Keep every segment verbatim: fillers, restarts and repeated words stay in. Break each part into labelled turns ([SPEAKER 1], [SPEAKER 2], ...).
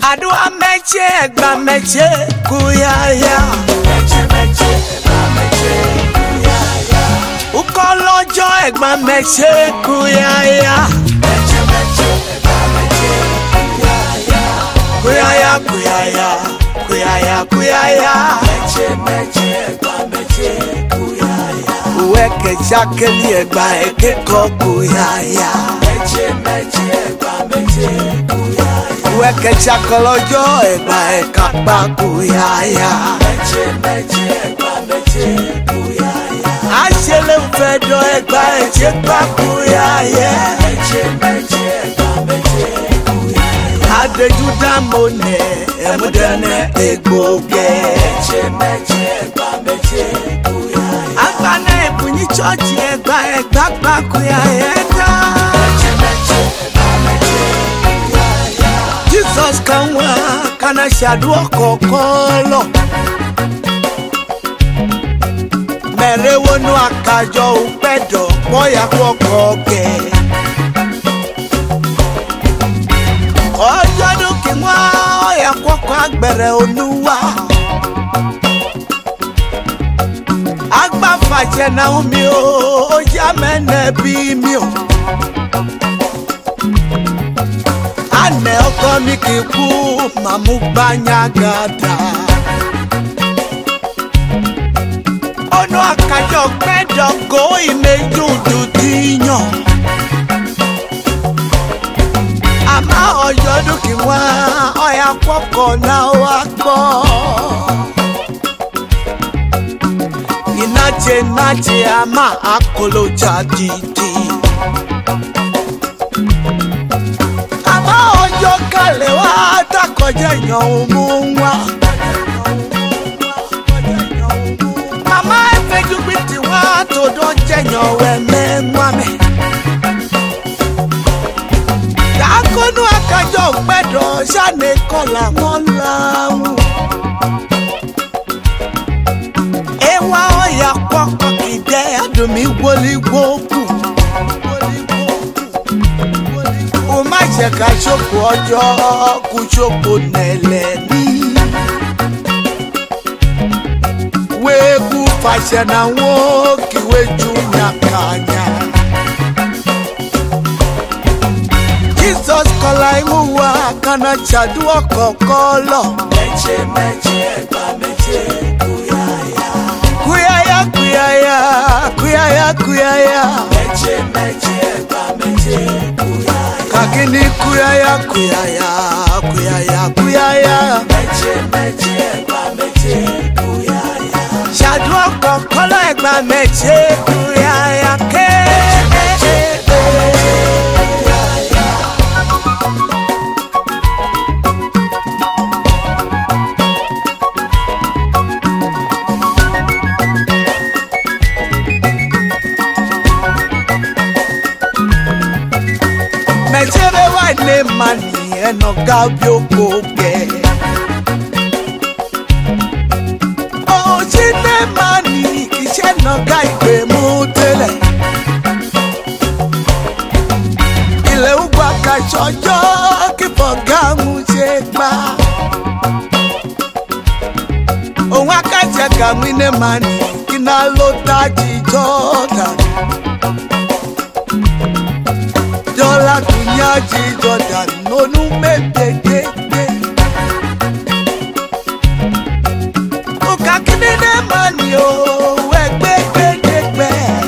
[SPEAKER 1] Adua meche egba meche kuyaya. Meche meche egba meche kuyaya. Ukolojo egba meche kuyaya. Meche meche egba meche kuyaya. Kuyaya kuyaya kuyaya kuyaya. Meche meche egba meche kuyaya. Uweke jakeli egba ekeko kuyaya. Meche meche egba meche kuyaya. Weke chakolojo eba ekakpa kuyaya. Meche meche eba meche kuyaya. Ashele ufedo eba echekpa kuyaya. Meche meche eba meche kuyaya. Adejuda mone emudene egboge. Meche meche eba meche kuyaya. Akane ebunyi chochi eba ekakpa kuyaya. Meche meche eba meche kuyaya. Jesus kanwa kana shadu kokolo mere wonu akajo upedo boya kokoke ojo dukinwa oya koko agbere Olúwa agba faje na umi o oja mene bi mi o ane oko mi kiku mamu banya gada ono akajo pedo go imejudu tinyo ama ojodu kinwa oya koko na wakpo inache nache ama akolo jadidi ojo kale wa takoje yan muwa mama efeju biti wa to don jeyan we menwa me takonu akajo pedo sane kola won lawu ewa oya poko kide adumi woli woku Cheka chopo ojo kuchopo neleni Webu fasha na woki weju nakanya Jesus kola imuwa kana chadu okokolo Meche meche eba meche kuyaya Kuyaya kuyaya kuyaya kuyaya Meche meche eba meche kuyaya Kakini kuyaya kuyaya kuyaya kuyaya Meche meche egba meche kuyaya Shadu kokolo egba meche kuyaya ke Meche meche kuyaya Mejere wa ne mani eno gabio koge O chine mani kishe no gaibe mutele Ile ugwa kachojo kipoga mujekba O wakaja kamine mani kina lota jijoda Dola kunyaji Jordan nonu mebegege Oka kinene mani o wegbegegegbe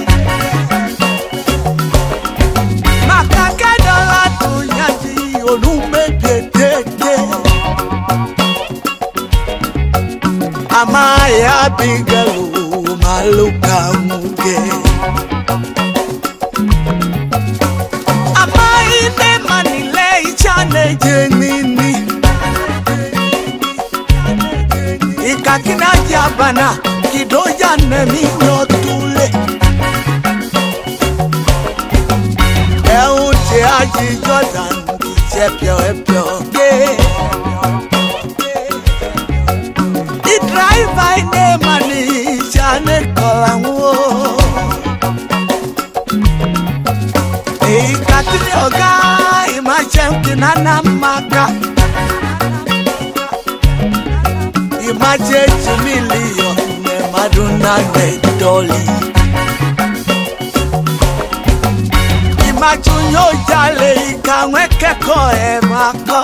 [SPEAKER 1] Makake dola kunyaji onu mebegege Amaya bigelu maluka muge Ine manile ichane jenini Ikakina jabana kidoja nemi nyotule Eute aji Jordan kichepyo epyo ge I driver ine mani chane kolanwo Ikatini oga imachem kinana maka imajeji million ne maduna ne dolly. Imajunyo jale ikawe keko e mako.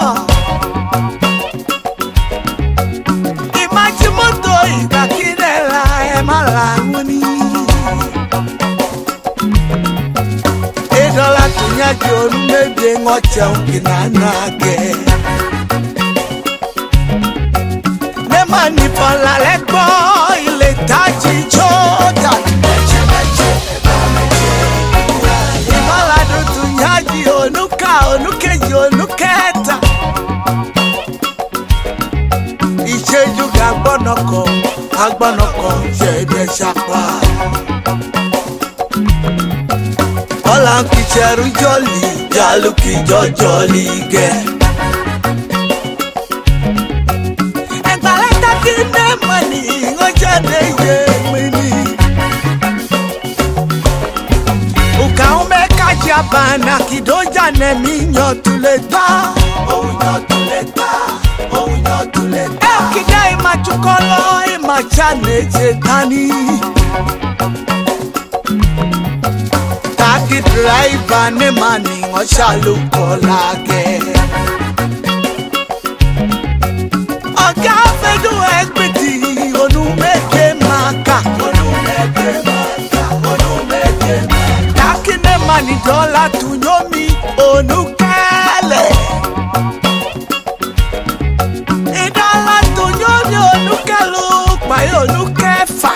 [SPEAKER 1] Imajimoto ikakirela e malanguni. Edola tunyaki onumebe ngoche ukinanage. Nemani pola lekbo ile taji choda. Imalado tunyaki onuka onukeji onuketa. Icheju gagbonoko agbonoko jebe shapa. Ola kicheru jolly, jalu ki jolly ge. Egbaleta kine mani, ngojade ye mini. Uka ume kajabana kidoja ne minyo tuleta. Oh nyo tuleta, oh nyo tuleta. Eh kida ima chukolo ima chane jetani. Taki driver ne mani ngoshalu kolage. Oga fedu equity onu meke maka, onu meke maka, onu meke maka. Taki ne mani dollar tunyomi onu kele. E dollar tunyomi onu kelu pa onu kefa.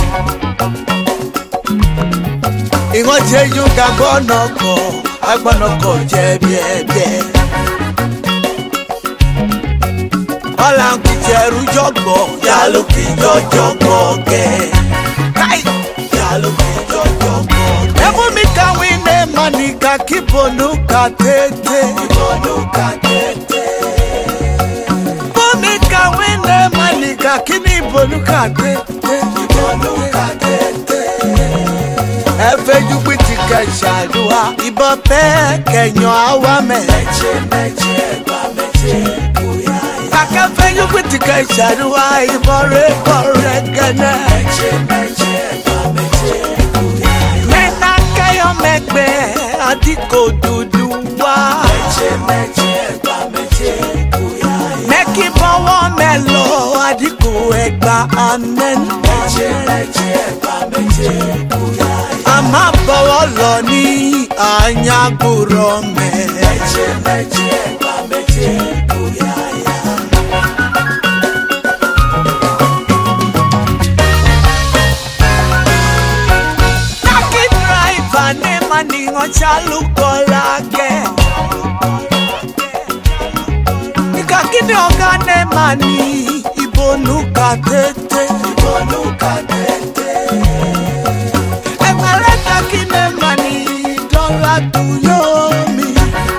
[SPEAKER 1] Ingo cheju gagbonoko, agbonoko jebiebe. Ola nkicheru jogbo, yalu ki jojogbo ge. Kai, yalu ki jojogbo ge. Ebu mi kawine manika kibonu katete, kibonu katete. Ebu mi kawine manika kinibonu katete, kibonu katete. Efe jupiti keshadua ibo pe kenyo awame meche meche ba meche kuyaya. Kaka fe jupiti keshadua ibo re kore gene meche meche ba meche kuyaya. Mena kayo mekbe adiko duduwa meche meche ba meche kuyaya. Meki bawo melo adiko egba amen meche meche ba meche kuyaya. Ama bawolo ni anyaguro me meche meche ba meche kuyaya. Taki driver ne mani ngochalu kolage. Ikakini oga ne mani ibonu katete, ibonu katete. Kine mani dola tuyomi.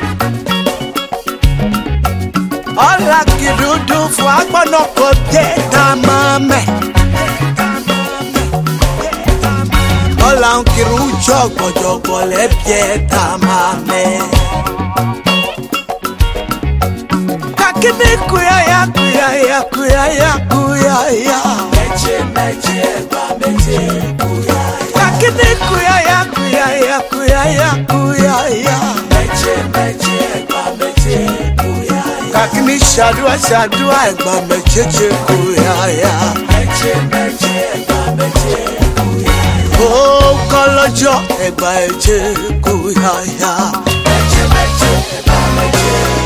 [SPEAKER 1] Ola kirudu fagbanoko jeta mame. Ola nkiru jogbo jogbo le jeta mame. Kakini kuyaya kuyaya kuyaya kuyaya. Meche meche ba meche kuyaya. Kakini kuyaya kuyaya kuyaya kuyaya. Meche meche ba meche kuyaya. Kakini shadua shadua egba meche kuyaya. Meche meche ba meche kuyaya. Oh kolojo egba meche kuyaya. Meche meche ba meche.